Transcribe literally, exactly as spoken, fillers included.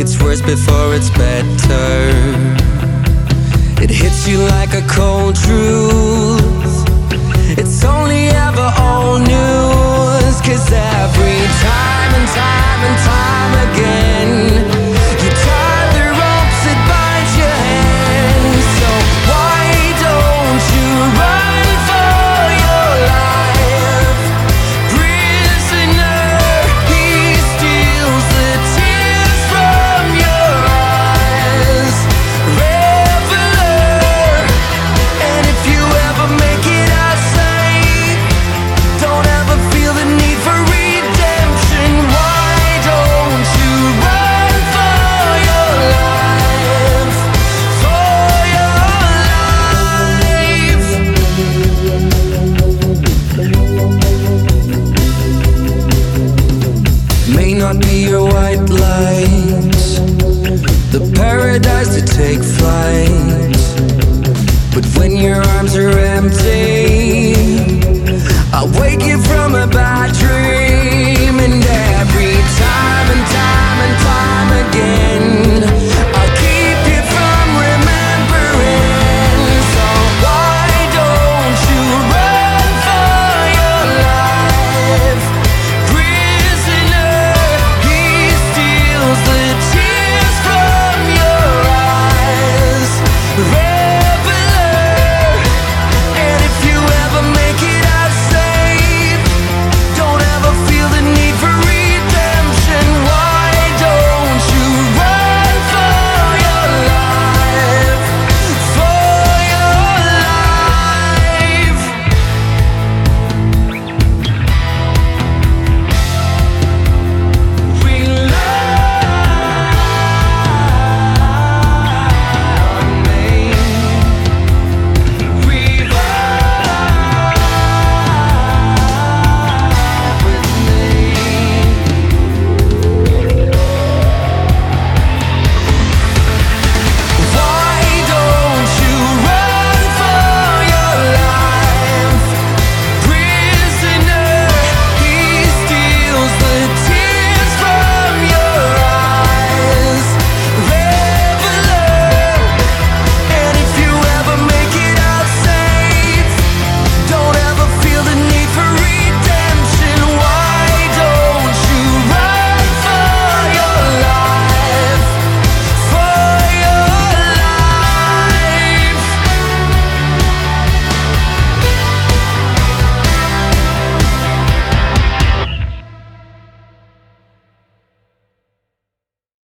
it's worse before it's better. It hits you like a cold truth. It's only ever old news. Cause every time and time and time again, you tie the ropes that bind your hands. So why don't you run for your life? Prisoner, he steals the tears from your eyes. Reveler, and if you ever make it out safe, don't ever feel the need for redemption. Why don't you run for your life? For your life. May not be your white lights, the paradise to take flight, but when your arms are empty, I'll wake you from a